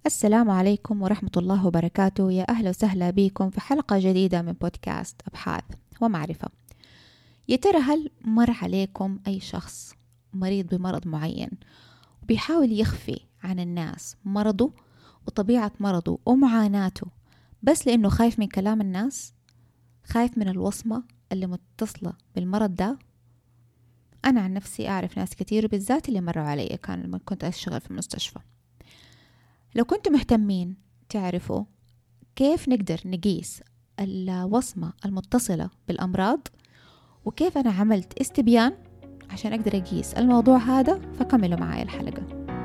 السلام عليكم ورحمة الله وبركاته. يا أهلا وسهلا بكم في حلقة جديدة من بودكاست أبحاث ومعرفة. يا ترى هل مر عليكم أي شخص مريض بمرض معين وبيحاول يخفي عن الناس مرضه وطبيعة مرضه ومعاناته بس لأنه خايف من كلام الناس، خايف من الوصمة اللي متصلة بالمرض ده؟ أنا عن نفسي أعرف ناس كتير بالذات اللي مروا علي كان لما كنت أشتغل في المستشفى. لو كنتم مهتمين تعرفوا كيف نقدر نقيس الوصمة المتصلة بالأمراض وكيف أنا عملت استبيان عشان أقدر أقيس الموضوع هذا، فكملوا معايا الحلقة.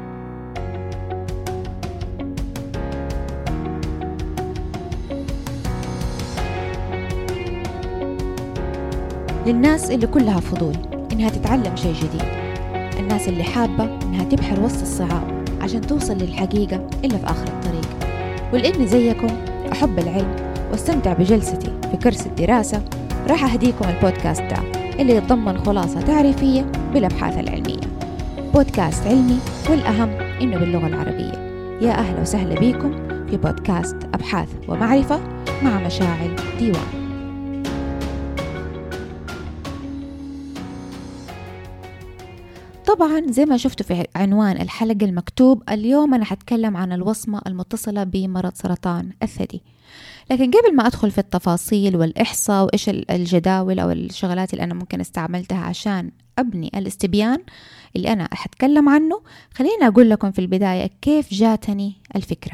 للناس اللي كلها فضول إنها تتعلم شيء جديد، الناس اللي حابة إنها تبحر وسط الصعاب عشان توصل للحقيقة إلا في آخر الطريق، ولأني زيكم أحب العلم واستمتع بجلستي في كرسي الدراسة، راح أهديكم البودكاست ده اللي يتضمن خلاصة تعريفية بالأبحاث العلمية. بودكاست علمي والأهم إنه باللغة العربية. يا أهلا وسهلا بكم في بودكاست أبحاث ومعرفة مع مشاعل ديوان. طبعا زي ما شفتوا في عنوان الحلقة المكتوب، اليوم أنا حتكلم عن الوصمة المتصلة بمرض سرطان الثدي. لكن قبل ما أدخل في التفاصيل والإحصاء وإيش الجداول أو الشغلات اللي أنا ممكن استعملتها عشان أبني الاستبيان اللي أنا حتكلم عنه، خليني أقول لكم في البداية كيف جاتني الفكرة.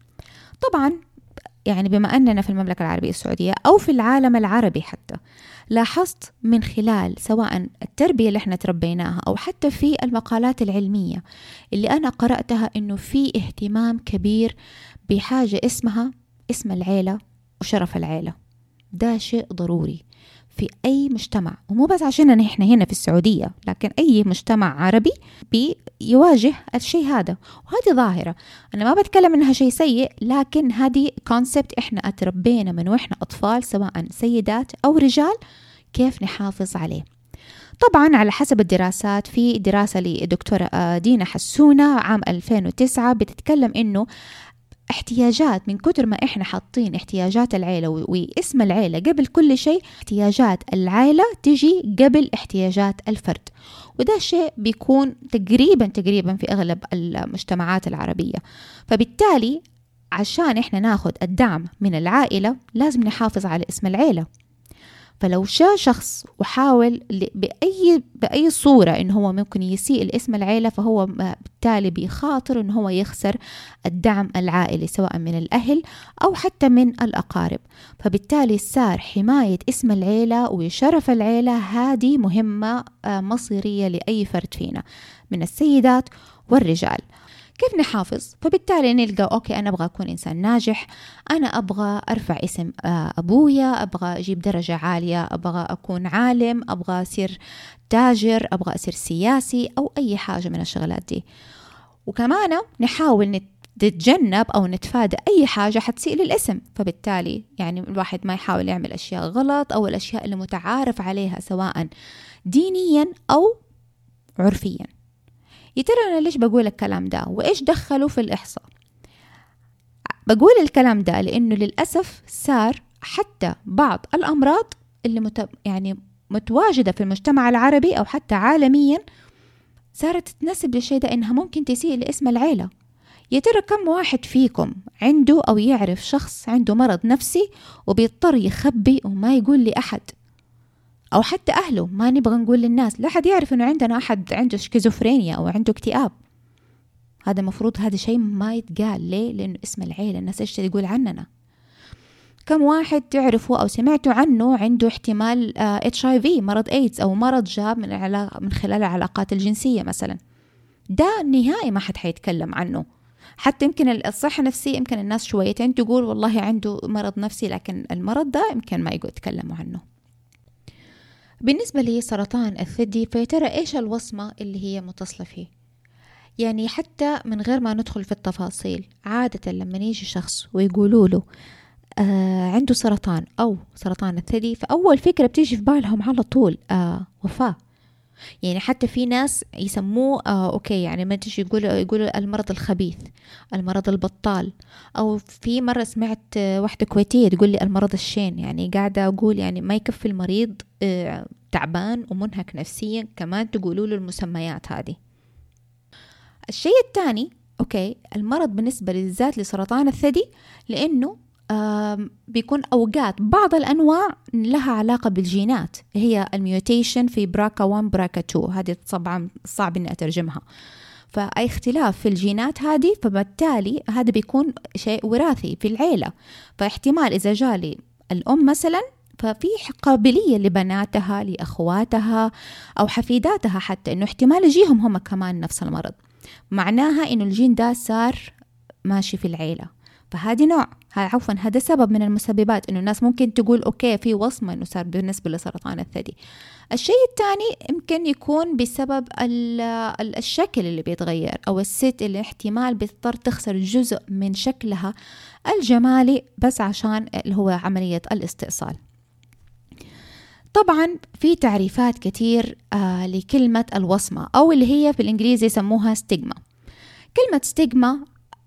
طبعا يعني بما أننا في المملكة العربية السعودية أو في العالم العربي حتى، لاحظت من خلال سواء التربية اللي احنا تربيناها أو حتى في المقالات العلمية اللي أنا قرأتها إنه في اهتمام كبير بحاجة اسمها اسم العيلة وشرف العيلة. ده شيء ضروري في أي مجتمع، ومو بس عشان إحنا هنا في السعودية، لكن أي مجتمع عربي بيواجه الشيء هذا. وهذه ظاهرة، أنا ما بتكلم إنها شيء سيء، لكن هذه كونسبت إحنا أتربينا من وإحنا أطفال سواء سيدات أو رجال كيف نحافظ عليه. طبعا على حسب الدراسات، في دراسة لدكتورة دينا حسونة عام 2009 بتتكلم إنه احتياجات، من كتر ما احنا حاطين احتياجات العيلة واسم العيلة قبل كل شيء، احتياجات العيلة تجي قبل احتياجات الفرد، وده شيء بيكون تقريبا في اغلب المجتمعات العربية. فبالتالي عشان احنا ناخد الدعم من العائلة لازم نحافظ على اسم العيلة. فلو شاء شخص وحاول بأي صورة إنه هو ممكن يسيء الاسم العيلة، فهو بالتالي بيخاطر إنه هو يخسر الدعم العائلي سواء من الأهل أو حتى من الأقارب. فبالتالي صار حماية اسم العيلة وشرف العيلة هذه مهمة مصيرية لأي فرد فينا من السيدات والرجال. كيف نحافظ؟ فبالتالي نلقى أوكي، أنا أبغى أكون إنسان ناجح، أنا أبغى أرفع اسم أبويا، أبغى أجيب درجة عالية، أبغى أكون عالم، أبغى أصير تاجر، أبغى أصير سياسي أو أي حاجة من الشغلات دي. وكمان نحاول نتجنب أو نتفادى أي حاجة حتسيء للاسم. فبالتالي يعني الواحد ما يحاول يعمل أشياء غلط أو الأشياء اللي متعارف عليها سواء دينيا أو عرفيا. يا ترى أنا ليش بقول الكلام ده وإيش دخلوا في الإحصاء؟ بقول الكلام ده لأنه للأسف صار حتى بعض الأمراض اللي متواجدة في المجتمع العربي أو حتى عالميا صارت تتنسب للشيء ده إنها ممكن تسيء لاسم العيلة. يا ترى كم واحد فيكم عنده أو يعرف شخص عنده مرض نفسي وبيضطر يخبي وما يقول لأحد، أو حتى أهله ما نبغى نقول للناس، لا أحد يعرف إنه عندنا أحد عنده سكيزوفرينيا أو عنده اكتئاب؟ هذا مفروض هذا شيء ما يتقال. ليه؟ لأنه اسم العيلة الناس إيش تقول عننا. كم واحد تعرفوا أو سمعتوا عنه عنده احتمال HIV، مرض إيدز، أو مرض جاب من خلال العلاقات الجنسية مثلا؟ ده نهائي ما حد حيتكلم عنه. حتى يمكن الصحة النفسية يمكن الناس شويتين تقول والله عنده مرض نفسي، لكن المرض ده يمكن ما يتكلموا عنه. بالنسبة لي سرطان الثدي، فيترى إيش الوصمة اللي هي متصلة فيه؟ يعني حتى من غير ما ندخل في التفاصيل، عادة لما يجي شخص ويقولوا له عنده سرطان أو سرطان الثدي، فأول فكرة بتيجي في بالهم على طول وفاة. يعني حتى في ناس يسموه أوكي، يعني ما تجي يقولوا المرض الخبيث، المرض البطال. أو في مرة سمعت واحدة كويتية تقول لي المرض الشين. يعني قاعدة أقول يعني ما يكفي المريض تعبان ومنهك نفسيا، كمان تقولوا له المسميات هذه. الشيء الثاني أوكي، المرض بالنسبة بالذات لسرطان الثدي، لأنه بيكون أوقات بعض الأنواع لها علاقة بالجينات، هي الميوتيشن في براكا 1 براكا 2. هذه طبعا صعب إني أترجمها. فأي اختلاف في الجينات هذه، فبالتالي هذا بيكون شيء وراثي في العيلة. فاحتمال إذا جالي الأم مثلا، ففي قابلية لبناتها لأخواتها أو حفيداتها حتى إنه احتمال يجيهم هم كمان نفس المرض. معناها إنه الجين ده صار ماشي في العيلة. فهذه نوع، هذا سبب من المسببات إنه الناس ممكن تقول أوكي في وصمة إنه صار بالنسبة لسرطان الثدي. الشيء الثاني يمكن يكون بسبب الشكل اللي بيتغير، أو الست اللي احتمال بتضطر تخسر جزء من شكلها الجمالي بس عشان اللي هو عملية الاستئصال. طبعا في تعريفات كتير لكلمة الوصمة، أو اللي هي في الإنجليزي يسموها ستيغما. كلمة ستيغما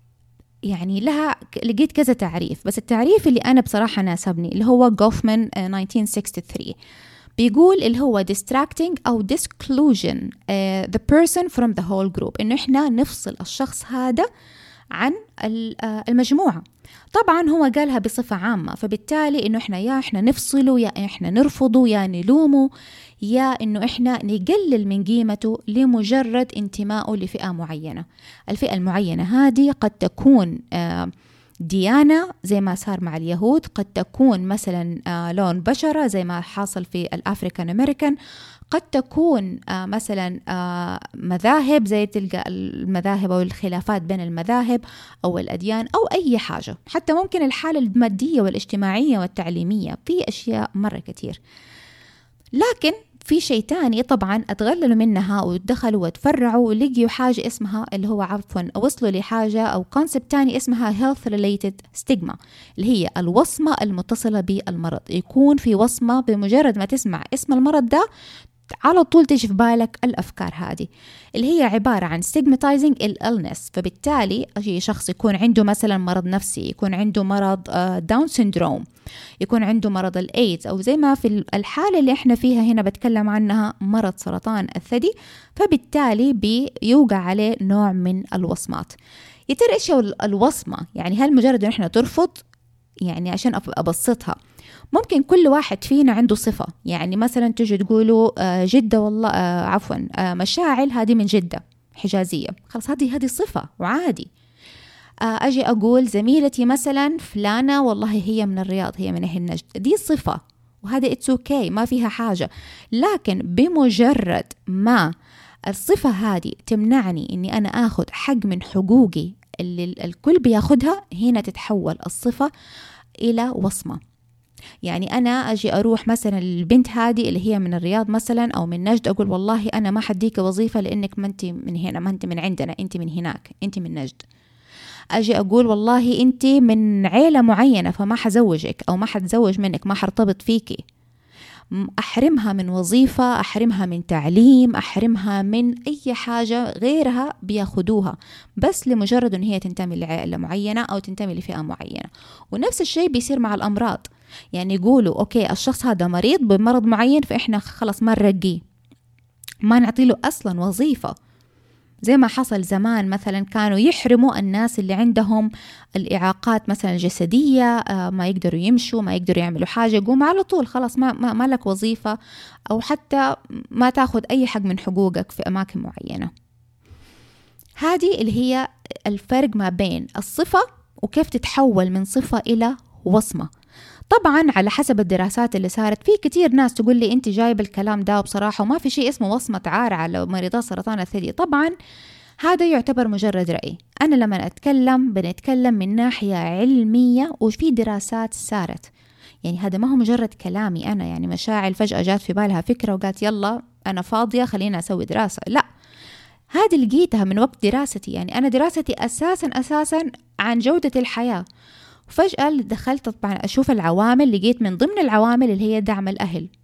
يعني لقيت كذا تعريف، بس التعريف اللي أنا بصراحة ناسبني اللي هو غوفمان 1963. بيقول اللي هو distracting أو disclusion the person from the whole group، إنه إحنا نفصل الشخص هذا عن المجموعة. طبعا هو قالها بصفة عامة، فبالتالي إنه إحنا نفصله، يا إحنا نرفضه، يا نلومه، يا إنه إحنا نقلل من قيمته لمجرد انتمائه لفئة معينة. الفئة المعينة هذه قد تكون ديانة زي ما صار مع اليهود، قد تكون مثلا لون بشرة زي ما حاصل في الأفريكان أمريكان، قد تكون مثلا مذاهب زي تلقى المذاهب أو الخلافات بين المذاهب أو الأديان أو أي حاجة، حتى ممكن الحالة المادية والاجتماعية والتعليمية، في أشياء مرة كتير. لكن في شيء تاني طبعا اتغللوا منها ودخلوا وتفرعوا ولقيوا حاجة اسمها اللي هو وصلوا لحاجة أو كونسبت تاني اسمها health related stigma، اللي هي الوصمة المتصلة بالمرض. يكون في وصمة بمجرد ما تسمع اسم المرض ده على طول تيجي في بالك الأفكار هذه، اللي هي عبارة عن stigmatizing illness. فبالتالي أي شخص يكون عنده مثلا مرض نفسي، يكون عنده مرض داون سيندروم، يكون عنده مرض الإيدز، أو زي ما في الحالة اللي احنا فيها هنا بتكلم عنها مرض سرطان الثدي، فبالتالي بيوقع عليه نوع من الوصمات. يا ترى إيش الوصمة؟ يعني هل مجرد إن احنا ترفض؟ يعني عشان أبسطها، ممكن كل واحد فينا عنده صفة. يعني مثلا تجي تقولوا جدة والله مشاعل هذه من جدة حجازية، خلاص هذه صفة وعادي. أجي أقول زميلتي مثلا فلانة والله هي من الرياض، هي من أهل نجد، دي صفة وهذا it's okay، ما فيها حاجة. لكن بمجرد ما الصفة هذه تمنعني إني أنا أخذ حق من حقوقي اللي الكل بياخدها، هنا تتحول الصفة إلى وصمة. يعني أنا أجي أروح مثلا البنت هذه اللي هي من الرياض مثلا أو من نجد، أقول والله أنا ما حديك وظيفة لأنك ما أنت من هنا، ما أنت من عندنا، أنت من هناك، أنت من نجد. أجي أقول والله أنت من عيلة معينة فما حزوجك أو ما حتزوج منك، ما حرتبط فيكي. أحرمها من وظيفة، أحرمها من تعليم، أحرمها من أي حاجة غيرها بياخدوها بس لمجرد أن هي تنتمي لعائلة معينة أو تنتمي لفئة معينة. ونفس الشيء بيصير مع الأمراض. يعني يقولوا أوكي الشخص هذا مريض بمرض معين، فإحنا خلاص ما نرقيه، ما نعطيله أصلا وظيفة. زي ما حصل زمان مثلا كانوا يحرموا الناس اللي عندهم الإعاقات مثلا الجسدية، ما يقدروا يمشوا، ما يقدروا يعملوا حاجة، يقوم على طول خلاص ما لك وظيفة، أو حتى ما تاخد أي حق من حقوقك في أماكن معينة. هذه اللي هي الفرق ما بين الصفة وكيف تتحول من صفة إلى وصمة. طبعا على حسب الدراسات اللي صارت، في كتير ناس تقول لي انت جايب الكلام ده وبصراحة وما في شيء اسمه وصمة عار على مريضات سرطان الثدي. طبعا هذا يعتبر مجرد رأي. أنا لما بنتكلم من ناحية علمية وفي دراسات صارت. يعني هذا ما هو مجرد كلامي أنا، يعني مشاعل فجأة جات في بالها فكرة وقالت يلا أنا فاضية خلينا أسوي دراسة. لا، هذه لقيتها من وقت دراستي. يعني أنا دراستي أساسا عن جودة الحياة، وفجأة دخلت طبعا أشوف العوامل، لقيت من ضمن العوامل اللي هي دعم الأهل.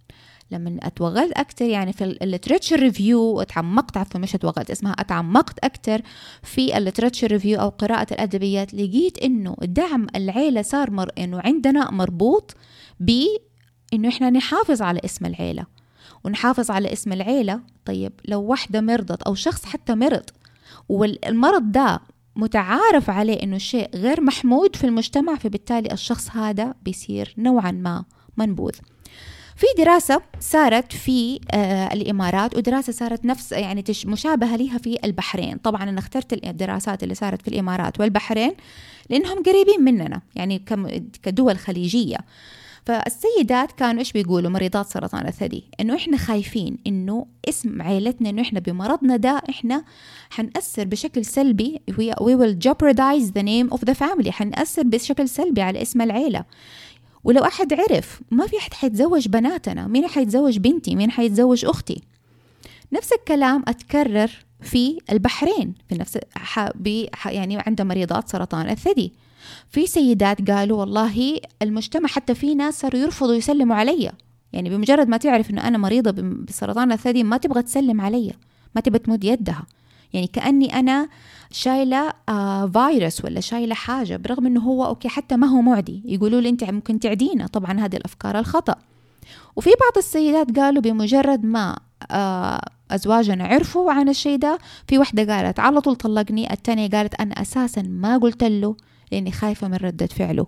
لما اتوغلت أكتر يعني في الليتراتشر ريفيو، اتعمقت، عفوا مش اتوغلت، اسمها اتعمقت أكتر في الليتراتشر ريفيو أو قراءة الأدبيات، لقيت إنه دعم العيلة صار إنه عندنا مربوط بإنه إحنا نحافظ على اسم العيلة ونحافظ على اسم العيلة. طيب لو واحدة مرضت أو شخص حتى مرض والمرض ده متعارف عليه إنه شيء غير محمود في المجتمع، فبالتالي الشخص هذا بيصير نوعا ما منبوذ. في دراسة صارت في الإمارات، ودراسة صارت نفس يعني مشابهة لها في البحرين. طبعا أنا اخترت الدراسات اللي صارت في الإمارات والبحرين لأنهم قريبين مننا يعني كدول خليجية. فالسيدات كانوا إيش بيقولوا مريضات سرطان الثدي؟ إنه إحنا خايفين إنه اسم عائلتنا، إنه إحنا بمرضنا ده إحنا حنأثر بشكل سلبي، we will jeopardize the name of the family، حنأثر بشكل سلبي على اسم العيلة. ولو أحد عرف ما في أحد حيتزوج بناتنا، مين حيتزوج بنتي، مين حيتزوج أختي؟ نفس الكلام أتكرر في البحرين في نفس يعني عند مريضات سرطان الثدي. في سيدات قالوا والله المجتمع حتى في ناس صاروا يرفضوا يسلموا علي، يعني بمجرد ما تعرف إنه أنا مريضة بسرطان الثدي ما تبغى تسلم علي، ما تبغى تمد يدها، يعني كأني أنا شايلة فيروس ولا شايلة حاجة، برغم إنه هو أوكي حتى ما هو معدي. يقولوا لي أنت ممكن تعدينا، طبعا هذه الأفكار الخطأ. وفي بعض السيدات قالوا بمجرد ما أزواجنا عرفوا عن الشيء ده، في واحدة قالت على طول طلقني، التانية قالت أنا أساسا ما قلت له لأني خايفة من ردة فعله.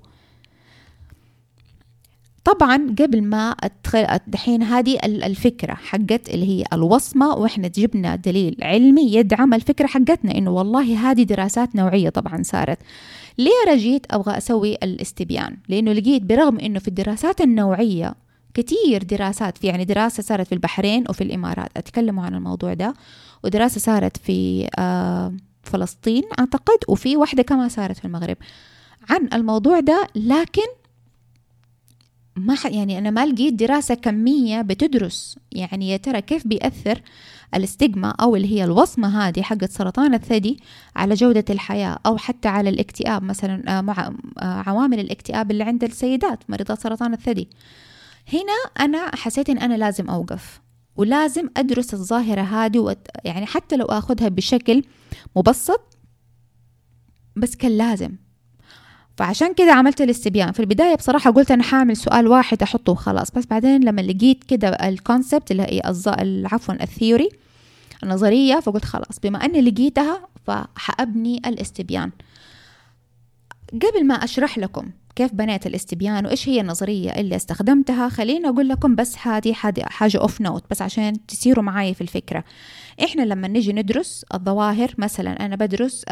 طبعا قبل ما دحين هذه الفكرة حقت اللي هي الوصمة، وإحنا جبنا دليل علمي يدعم الفكرة حقتنا إنه والله هذه دراسات نوعية طبعا صارت. ليه رجيت أبغى أسوي الاستبيان؟ لأنه لقيت برغم إنه في الدراسات النوعية كتير دراسات، في يعني دراسة صارت في البحرين وفي الإمارات أتكلموا عن الموضوع ده، ودراسة صارت في فلسطين أعتقد، وفي واحدة كمان صارت في المغرب عن الموضوع ده. لكن ما يعني أنا ما لقيت دراسة كمية بتدرس يعني يا ترى كيف بيأثر الاستجمة أو اللي هي الوصمة هذه حقت سرطان الثدي على جودة الحياة، أو حتى على الاكتئاب مثلا، مع عوامل الاكتئاب اللي عند السيدات مريضات سرطان الثدي. هنا أنا حسيت إن أنا لازم أوقف ولازم أدرس الظاهرة هذه، يعني حتى لو أخذها بشكل مبسط بس كان لازم. فعشان كده عملت الاستبيان. في البداية بصراحة قلت أنا حاعمل سؤال واحد أحطه وخلاص، بس بعدين لما لقيت كده الكونسبت اللي هي الثيوري النظرية، فقلت خلاص بما أني لقيتها فحأبني الاستبيان. قبل ما أشرح لكم كيف بنيت الاستبيان وإيش هي النظرية اللي استخدمتها، خلينا أقول لكم بس هذه حاجة أوف نوت بس عشان تسيروا معاي في الفكرة. إحنا لما نجي ندرس الظواهر، مثلا أنا بدرس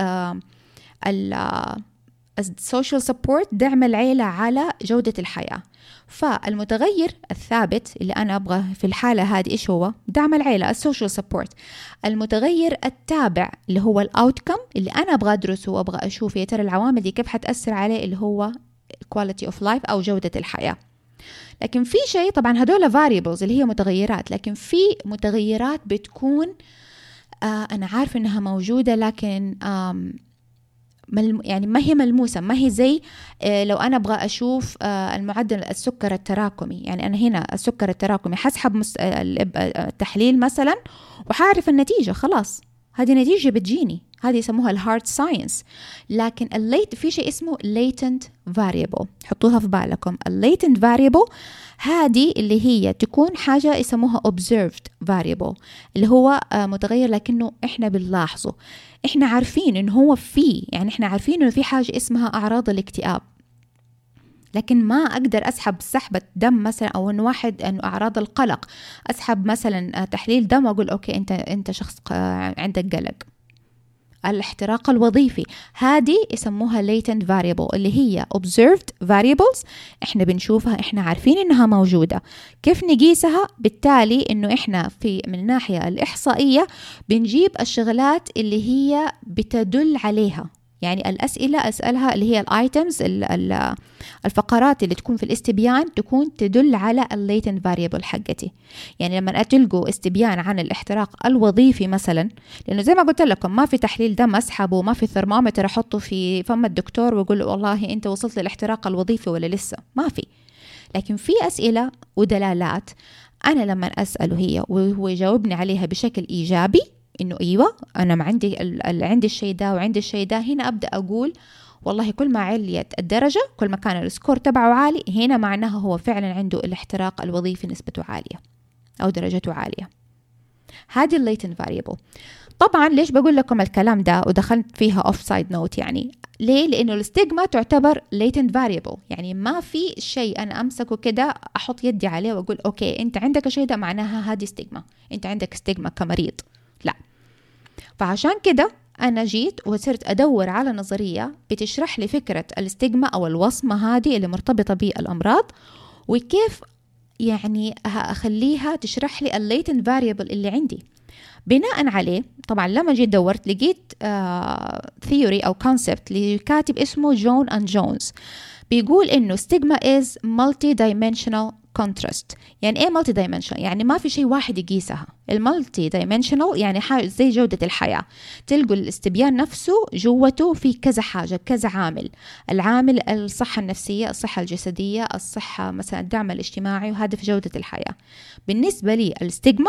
السوشيال سبورت، دعم العيلة على جودة الحياة. فالمتغير الثابت اللي أنا أبغى في الحالة هذه إيش هو؟ دعم العيلة، السوشيال سبورت. المتغير التابع اللي هو الأوتكم اللي أنا أبغى أدرسه وأبغى أشوف يا ترى العوامل دي كيف حتأثر عليه، اللي هو quality of life أو جودة الحياة. لكن في شيء طبعا هدول variables اللي هي متغيرات، لكن في متغيرات بتكون أنا عارف إنها موجودة لكن يعني ما هي ملموسة، ما هي زي لو أنا أبغى أشوف المعدل السكر التراكمي. يعني أنا هنا السكر التراكمي حسحب التحليل مثلا وحعرف النتيجة، خلاص هذه نتيجة بتجيني، هذه يسموها الهارد ساينس. لكن في شيء اسمه latent variable، حطوها في بالكم. latent variable هذه اللي هي تكون حاجة يسموها observed variable، اللي هو متغير لكنه إحنا بنلاحظه، إحنا عارفين إنه هو فيه، يعني إحنا عارفين إنه في حاجة اسمها أعراض الاكتئاب، لكن ما أقدر أسحب سحبة دم مثلا، أو إنه أعراض القلق أسحب مثلا تحليل دم وأقول أوكي أنت شخص عندك قلق. الاحتراق الوظيفي هذه يسموها latent variable، اللي هي observed variables، إحنا بنشوفها، إحنا عارفين إنها موجودة. كيف نقيسها؟ بالتالي إنه إحنا من الناحية الإحصائية بنجيب الشغلات اللي هي بتدل عليها، يعني الأسئلة أسألها اللي هي الآيتمز، الفقرات اللي تكون في الاستبيان تكون تدل على الليتنت فاريبل حقتي. يعني لما أتلقوا استبيان عن الاحتراق الوظيفي مثلا، لأنه زي ما قلت لكم ما في تحليل دم أسحبه، ما في ثرمومتر أحطه في فم الدكتور ويقول له والله أنت وصلت للاحتراق الوظيفي ولا لسه، ما في. لكن في أسئلة ودلالات أنا لما أسأله هي وهو يجاوبني عليها بشكل إيجابي إنه أيوة أنا ما عندي الشيء ده وعندي الشيء ده، هنا أبدأ أقول والله كل ما عليت الدرجة كل ما كان السكور تبعه عالي، هنا معناها هو فعلا عنده الاحتراق الوظيفي نسبته عالية أو درجته عالية. هذه الليتنت فاريبل. طبعا ليش بقول لكم الكلام ده ودخلت فيها اوف سايد نوت؟ يعني ليه؟ لانه الاستجما تعتبر latent variable، يعني ما في شيء انا امسكه كده احط يدي عليه واقول اوكي انت عندك الشيء ده معناها هذه استجما، انت عندك استجما كمريض، لا. فعشان كده انا جيت وصرت ادور على نظرية بتشرح لي فكرة الاستجما او الوصمة هذه اللي مرتبطة بالامراض، وكيف يعني اخليها تشرح لي الليتنت فاريبل اللي عندي. بناء عليه طبعا لما جيت دورت لقيت ثيوري أو كونسبت لكاتب اسمه جون أند جونز، بيقول إنه stigma is multi-dimensional contrast. يعني إيه multi-dimensional؟ يعني ما في شيء واحد يقيسها. المulti-dimensional يعني حاجة زي جودة الحياة، تلقوا الاستبيان نفسه جوته في كذا حاجة كذا عامل، العامل الصحة النفسية، الصحة الجسدية، الصحة مثلا الدعم الاجتماعي، وهذا في جودة الحياة. بالنسبة لي الستيغما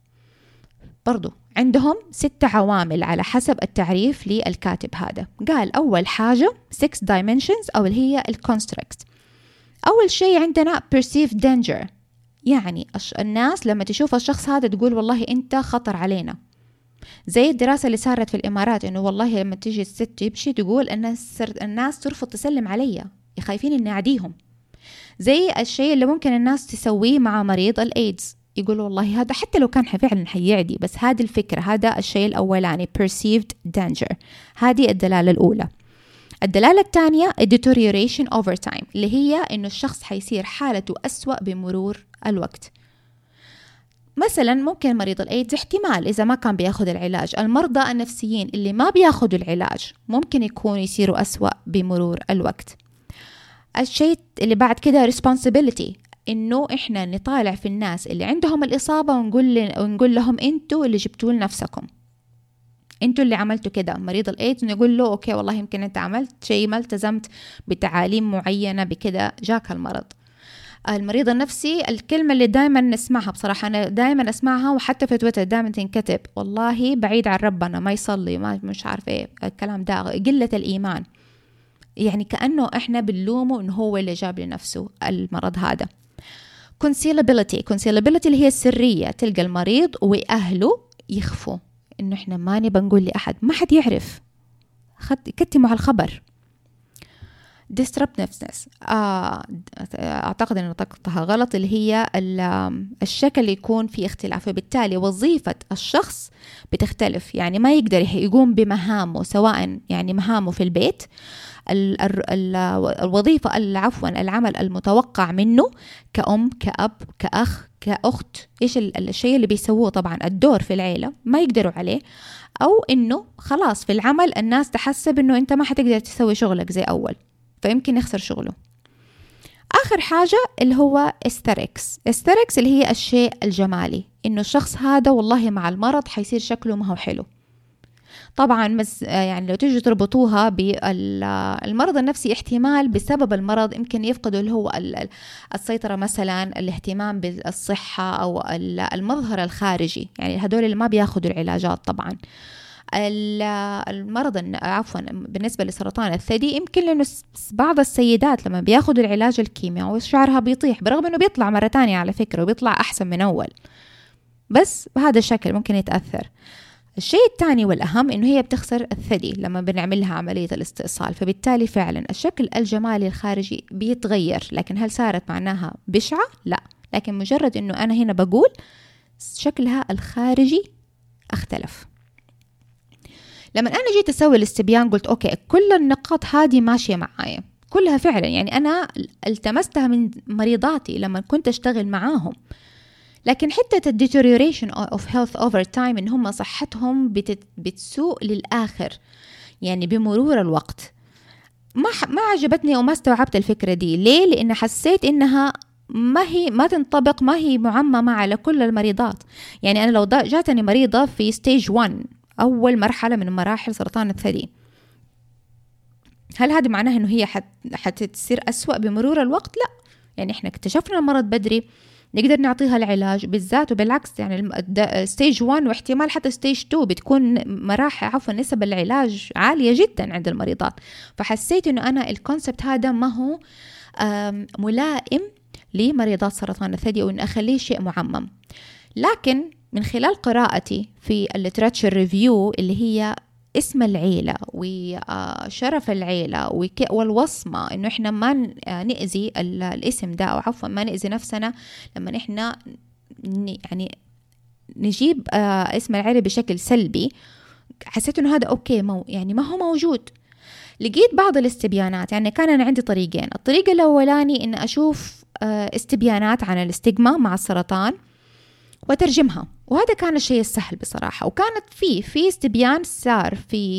برضو عندهم 6 عوامل على حسب التعريف للكاتب هذا. قال أول حاجة 6 dimensions أو اللي هي الكونستركت. أول شيء عندنا perceived danger، يعني الناس لما تشوف الشخص هذا تقول والله أنت خطر علينا. زي الدراسة اللي صارت في الإمارات إنه والله لما تيجي الست تمشي تقول الناس ترفض تسلم عليا، خايفين إني أعديهم. زي الشيء اللي ممكن الناس تسويه مع مريض الإيدز، يقولوا والله هذا حتى لو كان فعلا حيعدي، بس هذه الفكرة، هذا الشيء الأولاني perceived danger. هذه الدلالة الأولى. الدلالة الثانية deterioration over time، اللي هي إنه الشخص حيصير حالته أسوأ بمرور الوقت. مثلا ممكن مريض الإيدز احتمال إذا ما كان بياخد العلاج، المرضى النفسيين اللي ما بياخدوا العلاج ممكن يكونوا يصيروا أسوأ بمرور الوقت. الشيء اللي بعد كده responsibility، إنه إحنا نطالع في الناس اللي عندهم الإصابة ونقول لهم أنتوا اللي جبتوا لنفسكم، أنتوا اللي عملتوا كده. مريض الإيدز نقول له أوكي والله يمكن أنت عملت شيء، ما التزمت بتعاليم معينة بكده جاك المرض. المريض النفسي الكلمة اللي دائما نسمعها، بصراحة أنا دائما أسمعها وحتى في تويتر دائما تنكتب، والله بعيد عن ربنا، ما يصلي، ما مش عارف إيه الكلام ده، قلة الإيمان. يعني كأنه إحنا بنلومه إنه هو اللي جاب لنفسه المرض هذا. concealability اللي هي السرية، تلقى المريض وأهله يخفوا إنه إحنا ما نبى نقول لأحد، ما حد يعرف، كتموا على الخبر. disruptiveness أعتقد أن نطقتها غلط، اللي هي الشكل اللي يكون فيه اختلاف، وبالتالي وظيفة الشخص بتختلف، يعني ما يقدر يقوم بمهامه، سواء يعني مهامه في البيت، الوظيفة العمل المتوقع منه كأم، كأب، كأخ، كأخت، إيش الشيء اللي بيسووه طبعا الدور في العيلة ما يقدروا عليه، أو إنه خلاص في العمل الناس تحسب إنه أنت ما حتقدر تسوي شغلك زي أول، فيمكن يخسر شغله. آخر حاجة اللي هو aesthetics اللي هي الشيء الجمالي، إنه الشخص هذا والله مع المرض حيصير شكله ما هو حلو. طبعا يعني لو تيجي تربطوها بالمرض النفسي، احتمال بسبب المرض يمكن يفقدوا اللي هو السيطرة، مثلا الاهتمام بالصحة أو المظهر الخارجي، يعني هدول اللي ما بياخدوا العلاجات. طبعا المرض بالنسبة لسرطان الثدي، يمكن لأنه بعض السيدات لما بياخدوا العلاج الكيميائي شعرها بيطيح، برغم أنه بيطلع مرة تانية على فكرة وبيطلع أحسن من أول، بس بهذا الشكل ممكن يتأثر. الشيء الثاني والأهم إنه هي بتخسر الثدي لما بنعمل لها عملية الاستئصال، فبالتالي فعلا الشكل الجمالي الخارجي بيتغير. لكن هل صارت معناها بشعة؟ لا، لكن مجرد إنه أنا هنا بقول شكلها الخارجي اختلف. لما أنا جيت أسوي الاستبيان قلت أوكي كل النقاط هذه ماشية معايا كلها فعلا، يعني أنا التمستها من مريضاتي لما كنت أشتغل معاهم. لكن حتى deterioration of health over time، إن هم صحتهم بتسوء للآخر يعني بمرور الوقت. ما عجبتني وما استوعبت الفكرة دي. ليه؟ لأن حسيت إنها ما تنطبق، ما هي معممة على كل المريضات. يعني أنا لو جاتني مريضة في stage 1، أول مرحلة من مراحل سرطان الثدي، هل هذا معناه إنه هي حتصير أسوأ بمرور الوقت؟ لا، يعني إحنا اكتشفنا المرض بدري، نقدر نعطيها العلاج بالذات، وبالعكس يعني ستيج 1 واحتمال حتى ستيج 2 بتكون نسب العلاج عالية جدا عند المريضات. فحسيت إنه أنا الكونسبت هذا ما هو ملائم لمريضات سرطان الثدي، وإن أخليه شيء معمم. لكن من خلال قراءتي في الليتراتشر ريفيو اللي هي اسم العيلة وشرف العيلة والوصمة، إنه إحنا ما نأذي الاسم ده، أو عفوا ما نأذي نفسنا لما إحنا يعني نجيب اسم العيلة بشكل سلبي. حسيت إنه هذا أوكي، يعني ما هو موجود. لقيت بعض الاستبيانات، يعني كان أنا عندي طريقين. الطريقة الأولاني إن أشوف استبيانات عن الاستجما مع السرطان وترجمها، وهذا كان الشيء السهل بصراحة. وكانت في استبيان صار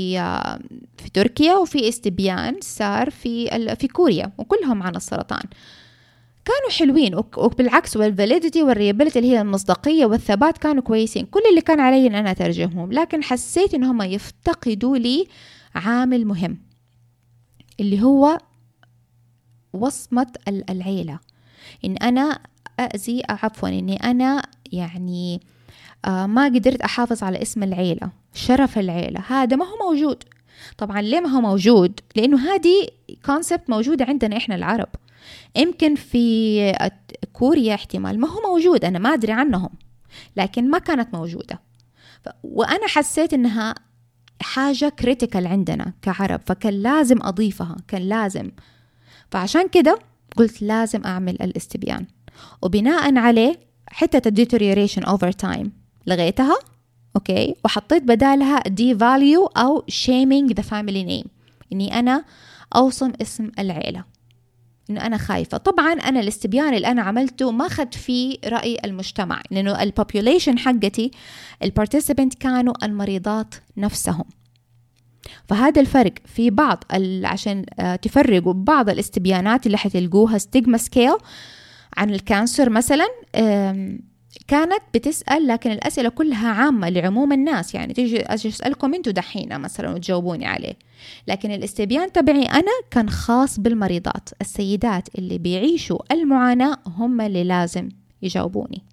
في تركيا، وفي استبيان صار في كوريا، وكلهم عن السرطان كانوا حلوين. وبالعكس والفاليديتي والريابيليتي اللي هي المصداقية والثبات كانوا كويسين. كل اللي كان علي إن أنا أترجمهم، لكن حسيت إنهم يفتقدوا لي عامل مهم اللي هو وصمة العيلة. إن أنا إني أنا يعني ما قدرت أحافظ على اسم العيلة، شرف العيلة، هذا ما هو موجود. طبعا ليه ما هو موجود؟ لأنه هذه كونسبت موجودة عندنا إحنا العرب. يمكن في كوريا احتمال ما هو موجود، أنا ما أدري عنهم، لكن ما كانت موجودة. وأنا حسيت إنها حاجة كريتيكال عندنا كعرب، فكان لازم أضيفها، كان لازم. فعشان كده قلت لازم أعمل الاستبيان، وبناء عليه حتة الديتوريوريشن أوفر تايم لغيتها، أوكي، وحطيت بدالها devalue أو shaming the family name، إني أنا أوصم اسم العيلة، إنه أنا خايفة. طبعا أنا الاستبيان اللي أنا عملته ما خد فيه رأي المجتمع، لأنه البوبوليشن حقتي البارتيسيبنت كانوا المريضات نفسهم. فهذا الفرق في بعض عشان تفرقوا بعض الاستبيانات اللي حتلقوها ستيغما سكيل عن الكانسر مثلا، كانت بتسأل، لكن الأسئلة كلها عامة لعموم الناس، يعني تيجي أسألكم أنتوا دحين مثلا وتجاوبوني عليه. لكن الاستبيان تبعي أنا كان خاص بالمريضات، السيدات اللي بيعيشوا المعاناة هم اللي لازم يجاوبوني.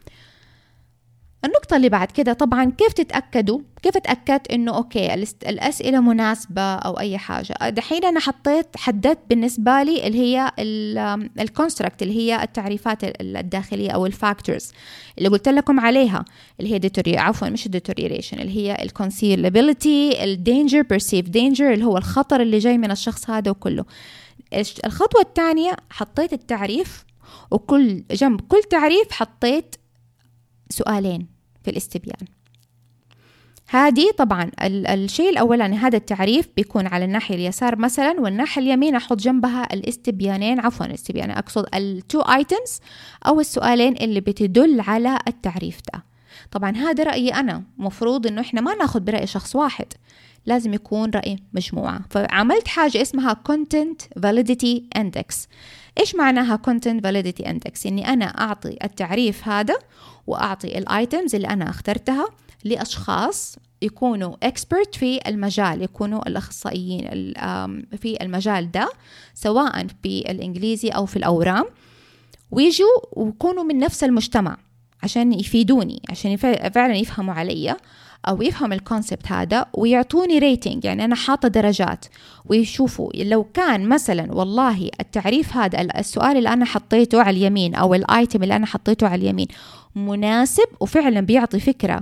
النقطة اللي بعد كده طبعا كيف أتأكد إنه أوكي الأسئلة مناسبة أو أي حاجة. دحين أنا حددت بالنسبة لي اللي هي الكونستراكت، اللي هي التعريفات الداخلية أو الفاكتورز اللي قلت لكم عليها، اللي هي مش deterioration، اللي هي الconcealability، الdanger، perceived danger، اللي هو الخطر اللي جاي من الشخص هذا وكله. الخطوة الثانية حطيت التعريف، وكل جنب كل تعريف حطيت سؤالين في الاستبيان. هذه طبعا الشيء الأولاني، هذا التعريف بيكون على الناحية اليسار مثلا، والناحية اليمين أحط جنبها الاستبيانين، أقصد التو ايتمز أو السؤالين اللي بتدل على التعريف ده. طبعا هذا رأيي أنا، مفروض إنه إحنا ما ناخد برأي شخص واحد، لازم يكون رأي مجموعة. فعملت حاجة اسمها Content Validity Index. إيش معناها Content Validity Index؟ إني أنا أعطي التعريف هذا وأعطي الآيتمز اللي أنا اخترتها لأشخاص يكونوا expert في المجال، يكونوا الأخصائيين في المجال ده، سواء بالإنجليزي أو في الأورام، ويجوا ويكونوا من نفس المجتمع عشان يفيدوني، عشان فعلا يفهموا علي أو يفهم الكونسبت هذا ويعطوني ريتنج. يعني أنا حاطة درجات، ويشوفوا لو كان مثلا والله التعريف هذا، السؤال اللي أنا حطيته على اليمين أو الآيتم اللي أنا حطيته على اليمين مناسب وفعلا بيعطي فكرة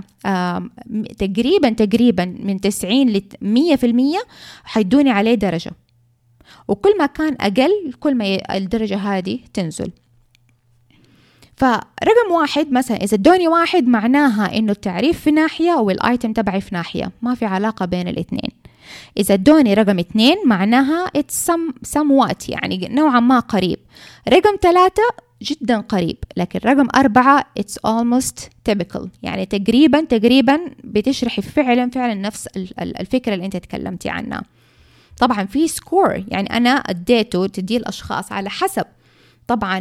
تقريبا من 90 ل 100%، حيدوني عليه درجة. وكل ما كان أقل كل ما الدرجة هذه تنزل. فرقم 1 مثلا إذا ادوني 1 معناها إنه التعريف في ناحية والآيتم تبعي في ناحية، ما في علاقة بين الاثنين. إذا ادوني رقم 2 معناها it's somewhat، يعني نوعا ما قريب. رقم 3 جدا قريب، لكن رقم 4 it's almost typical، يعني تقريبا بتشرحي فعلا نفس الفكرة اللي انت تكلمتي عنها. طبعا في سكور، يعني أنا أديته تدي الأشخاص على حسب. طبعا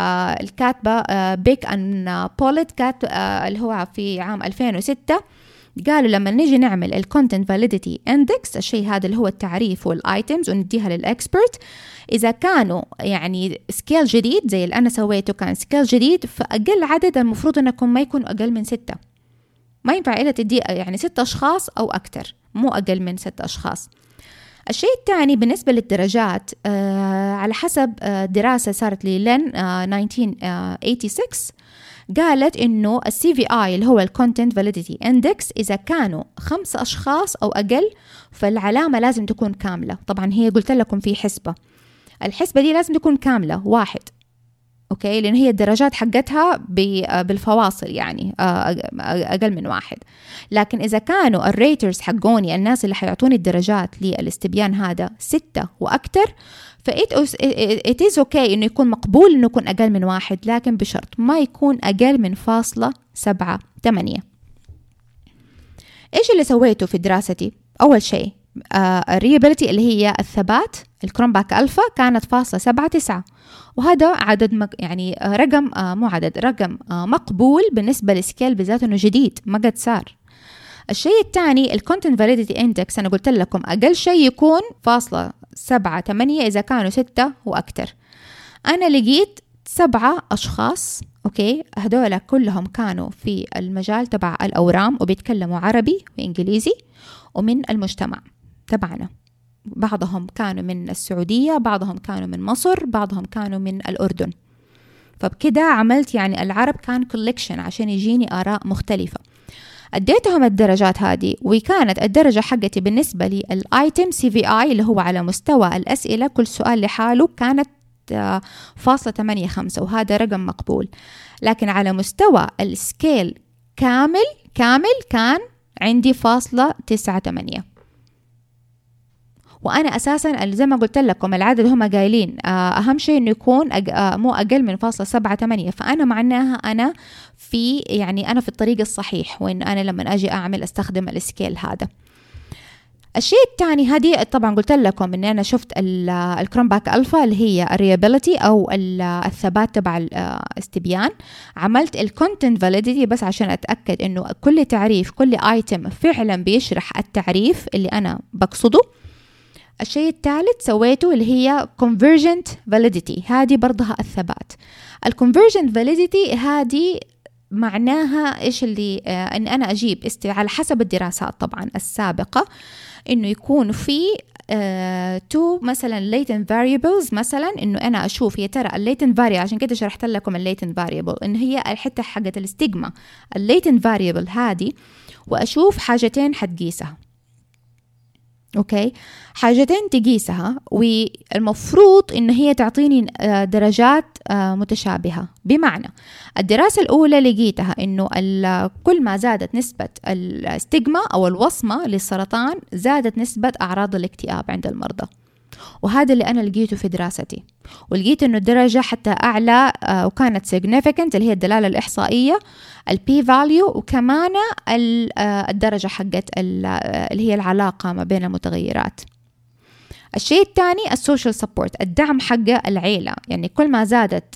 الكاتبة بيك أن بوليت اللي هو في عام 2006 قالوا لما نيجي نعمل ال Content Validity Index، الشيء هذا اللي هو التعريف والآيتمز ونديها للإكسبرت، إذا كانوا يعني سكيل جديد زي اللي أنا سويته كان سكيل جديد، فأقل عدد المفروض أنكم ما يكونوا أقل من 6. ما ينفع إلا تدي يعني 6 أشخاص أو أكتر، مو أقل من 6 أشخاص. الشيء الثاني بالنسبة للدرجات، على حسب دراسة صارت لي لين 1986 قالت إنه CVI اللي هو Content Validity Index إذا كانوا 5 أشخاص أو أقل فالعلامة لازم تكون كاملة. طبعا هي قلت لكم في حسبة، الحسبة دي لازم تكون كاملة 1، أوكي، لأن هي الدرجات حقتها بالفواصل يعني أقل من 1. لكن إذا كانوا الريترز حقوني الناس اللي حيعطوني الدرجات للاستبيان هذا 6 وأكتر، it is okay إنه يكون مقبول إنه يكون أقل من 1، لكن بشرط ما يكون أقل من 0.78. إيش اللي سويته في دراستي؟ أول شيء الريابيليتي اللي هي الثبات، الكرومباك ألفا كانت 0.79، وهذا عدد يعني رقم مو عدد، رقم مقبول بالنسبة للسكيل بذات إنه جديد ما قد صار. الشيء الثاني الكونتنت فاليديتي اندكس، أنا قلت لكم أقل شيء يكون 0.78 إذا كانوا 6 وأكتر. أنا لقيت 7 أشخاص، أوكي، هذول كلهم كانوا في المجال تبع الأورام وبيتكلموا عربي وإنجليزي ومن المجتمع تبعنا. بعضهم كانوا من السعودية، بعضهم كانوا من مصر، بعضهم كانوا من الأردن. فبكده عملت يعني العرب كان كوليكشن عشان يجيني آراء مختلفة. أديتهم الدرجات هذه، وكانت الدرجة حقتي بالنسبة لي الآيتم CVI اللي هو على مستوى الأسئلة كل سؤال لحاله كانت 0.85، وهذا رقم مقبول. لكن على مستوى السكيل كامل كان عندي 0.98. وأنا أساساً زي ما قلت لكم العدد هم قايلين أهم شيء إنه يكون مو أقل من 0.78، فأنا معناها أنا أنا في الطريق الصحيح، وإن أنا لما أجي أعمل أستخدم السكيل هذا. الشيء الثاني هذه طبعا قلت لكم إن أنا شفت الكرومباك ألفا اللي هي الريابيليتي أو الثبات تبع الاستبيان. عملت الكونتنت فاليديتي بس عشان أتأكد إنه كل تعريف كل آيتم فعلا بيشرح التعريف اللي أنا بقصده. الشيء الثالث سويته اللي هي convergent validity، هذه برضها الثبات. convergent validity هذه معناها إيش اللي إن أنا أجيب على حسب الدراسات طبعا السابقة إنه يكون في تو مثلا latent variables، مثلا إنه أنا أشوف يا ترى latent variable، عشان كده شرحت لكم latent variable إن هي الحتة حقة الاستجمة latent variable هذه، وأشوف حاجتين حتقيسها. أوكي، حاجتين تقيسها، والمفروض إن هي تعطيني درجات متشابهة. بمعنى الدراسة الأولى لقيتها إنه كل ما زادت نسبة الاستجمة أو الوصمة للسرطان زادت نسبة أعراض الاكتئاب عند المرضى، وهذا اللي أنا لقيته في دراستي. ولقيت إنه الدرجة حتى أعلى وكانت significant اللي هي الدلالة الإحصائية البي فاليو، وكمان الدرجة حقت اللي هي العلاقة ما بين المتغيرات. الشيء الثاني السوشيال سبورت، الدعم حق العيلة، يعني كل ما زادت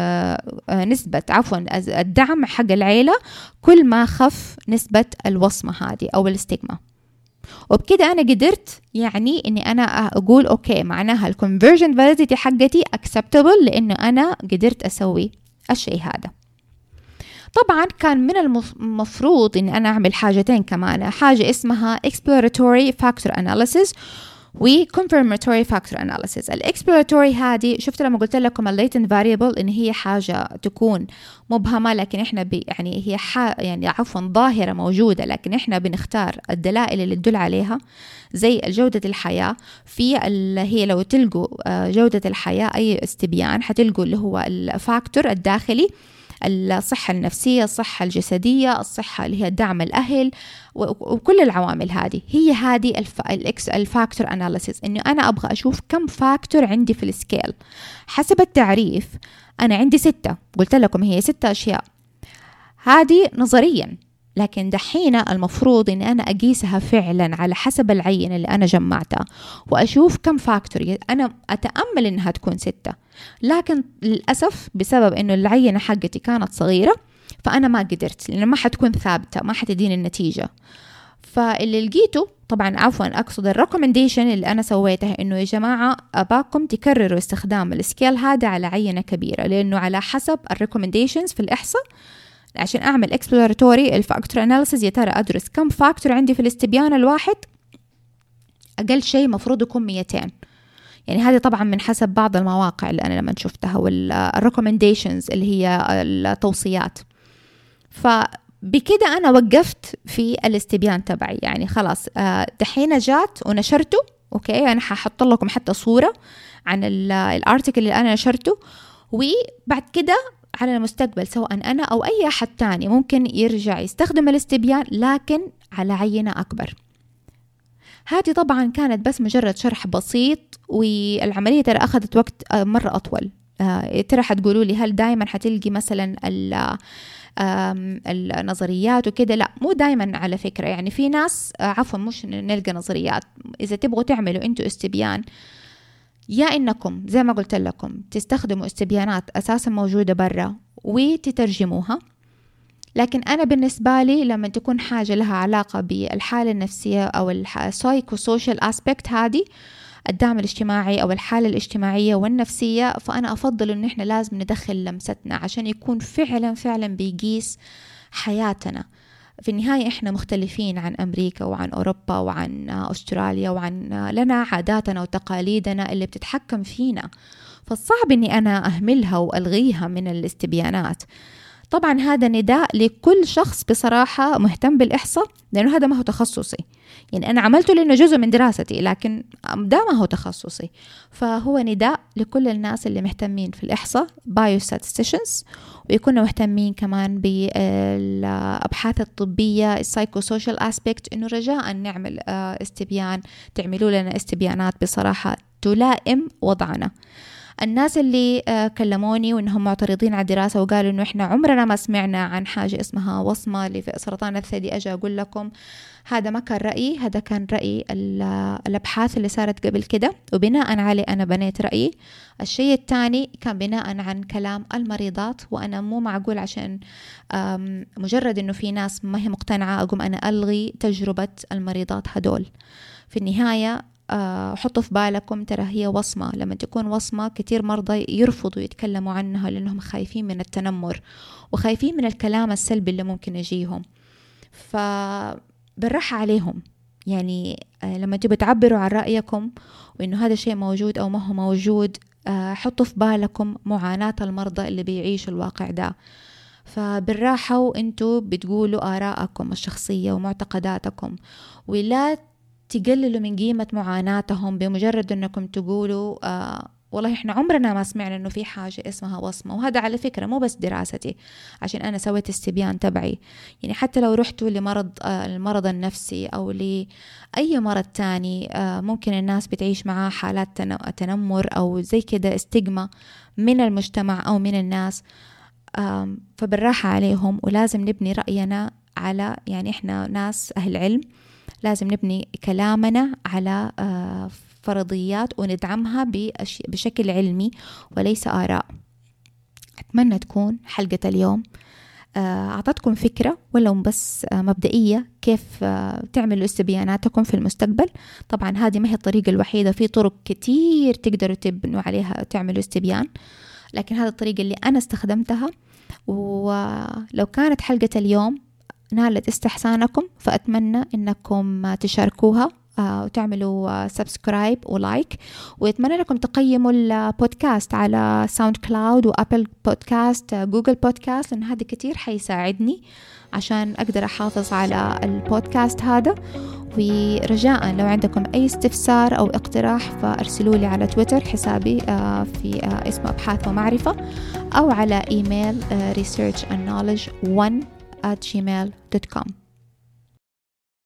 نسبة الدعم حق العيلة كل ما خف نسبة الوصمة هذه أو الاستجمة. وبكده أنا قدرت يعني إني أنا أقول أوكي معناها الكونفرجن فاليديتي حقتي acceptable، لأنه أنا قدرت أسوي الشيء هذا. طبعا كان من المفروض إني أنا أعمل حاجتين كمان، حاجة اسمها exploratory factor analysis و confirmatory factor analysis. الexploratory هذه شفت لما قلت لكم latent variable إن هي حاجة تكون مبهمة، لكن إحنا يعني هي ظاهرة موجودة، لكن إحنا بنختار الدلائل اللي تدل عليها، زي جودة الحياة. هي لو تلقوا جودة الحياة أي استبيان حتلقوا اللي هو الفاكتور الداخلي، الصحة النفسية، الصحة الجسدية، الصحة اللي هي دعم الأهل، وكل العوامل هذه الفاكتور أناليسيس. إنه أنا أبغى أشوف كم فاكتور عندي في السكيل حسب التعريف. أنا عندي 6، قلت لكم هي 6 أشياء هذه نظريا، لكن دحين المفروض إن أنا أقيسها فعلا على حسب العينة اللي أنا جمعتها، وأشوف كم فاكتور. أنا أتأمل إنها تكون 6، لكن للأسف بسبب إنه العينة حقتي كانت صغيرة فأنا ما قدرت، لأنه ما حتكون ثابتة، ما حتديني النتيجة. فاللي لقيته طبعا عفوا أقصد الريكومنديشن اللي أنا سويتها إنه يا جماعة أباكم تكرروا استخدام السكيل هذا على عينة كبيرة، لأنه على حسب الريكومنديشنز في الإحصاء عشان أعمل exploratory الفاكتور أناليسيز، يا ترى أدرس كم فاكتور عندي في الاستبيان الواحد. أقل شيء مفروض يكون 200. يعني هذه طبعا من حسب بعض المواقع اللي أنا لما شفتها والريكومنديشنز اللي هي التوصيات. فبكده أنا وقفت في الاستبيان تبعي، يعني خلاص دحين جات ونشرته. أوكي، أنا هحط لكم حتى صورة عن الارتيكل اللي أنا نشرته، وبعد كده على المستقبل سواء أنا أو أي أحد تاني ممكن يرجع يستخدم الاستبيان لكن على عينة أكبر. هذه طبعا كانت بس مجرد شرح بسيط، والعملية ترى أخذت وقت مرة أطول. ترى حتقولوا لي هل دايما حتلقي مثلا النظريات وكده؟ لا، مو دايما على فكرة. يعني في ناس عفوا مش نلقى نظريات. إذا تبغوا تعملوا أنتوا استبيان، يا إنكم زي ما قلت لكم تستخدموا استبيانات أساسا موجودة برا وتترجموها. لكن أنا بالنسبة لي لما تكون حاجة لها علاقة بالحالة النفسية أو السايكو سوشيال أسبكت، هذه الدعم الاجتماعي أو الحالة الاجتماعية والنفسية، فأنا أفضل إن إحنا لازم ندخل لمستنا عشان يكون فعلا بيقيس حياتنا. في النهاية إحنا مختلفين عن أمريكا وعن أوروبا وعن أستراليا، وعن لنا عاداتنا وتقاليدنا اللي بتتحكم فينا، فالصعب إني أنا أهملها وألغيها من الاستبيانات. طبعا هذا نداء لكل شخص بصراحة مهتم بالإحصاء، لأنه هذا ما هو تخصصي. يعني أنا عملته لأنه جزء من دراستي، لكن ده ما هو تخصصي. فهو نداء لكل الناس اللي مهتمين في الإحصاء biostatisticians، ويكونوا مهتمين كمان بالأبحاث الطبية السايكوسوشيال أسبكت، إنه رجاء نعمل استبيان، تعملوا لنا استبيانات بصراحة تلائم وضعنا. الناس اللي كلموني وإنهم معترضين على الدراسة وقالوا إنه إحنا عمرنا ما سمعنا عن حاجة اسمها وصمة لسرطان الثدي، أجي أقول لكم هذا ما كان رأيي، هذا كان رأي الأبحاث اللي صارت قبل كده، وبناء عليه أنا بنيت رأيي. الشيء الثاني كان بناء عن كلام المريضات، وأنا مو معقول عشان مجرد إنه في ناس ما هي مقتنعة أقوم أنا ألغي تجربة المريضات هدول. في النهاية حطوا في بالكم ترى هي وصمة. لما تكون وصمة كتير مرضى يرفضوا يتكلموا عنها لأنهم خايفين من التنمر وخايفين من الكلام السلبي اللي ممكن يجيهم. فبالراحة عليهم، يعني لما تبوا تعبروا عن رأيكم وإنه هذا شيء موجود أو ما هو موجود، حطوا في بالكم معاناة المرضى اللي بيعيشوا الواقع ده. فبالراحة وإنتوا بتقولوا آراءكم الشخصية ومعتقداتكم، ولا تقللوا من قيمة معاناتهم بمجرد أنكم تقولوا والله إحنا عمرنا ما سمعنا أنه في حاجة اسمها وصمة. وهذا على فكرة مو بس دراستي، عشان أنا سويت استبيان تبعي. يعني حتى لو رحتوا لمرض المرض النفسي أو لأي مرض تاني ممكن الناس بتعيش معاه حالات تنمر أو زي كده استجمة من المجتمع أو من الناس، فبالراحة عليهم. ولازم نبني رأينا على، يعني إحنا ناس أهل علم، لازم نبني كلامنا على فرضيات وندعمها بشكل علمي وليس آراء. أتمنى تكون حلقة اليوم أعطتكم فكرة ولو بس مبدئية كيف تعملوا استبياناتكم في المستقبل. طبعا هذه ما هي الطريقة الوحيدة، في طرق كتير تقدروا تبنوا عليها تعملوا استبيان، لكن هذه الطريقة اللي أنا استخدمتها. ولو كانت حلقة اليوم نالت استحسانكم فأتمنى إنكم تشاركوها وتعملوا سبسكرايب ولايك، وأتمنى لكم تقيموا البودكاست على ساوند كلاود وأبل بودكاست جوجل بودكاست، لأن هذا كتير حيساعدني عشان أقدر أحافظ على البودكاست هذا. ورجاء لو عندكم أي استفسار أو اقتراح فأرسلوا لي على تويتر، حسابي في اسم أبحاث ومعرفة، أو على إيميل researchandknowledge1@gmail.com.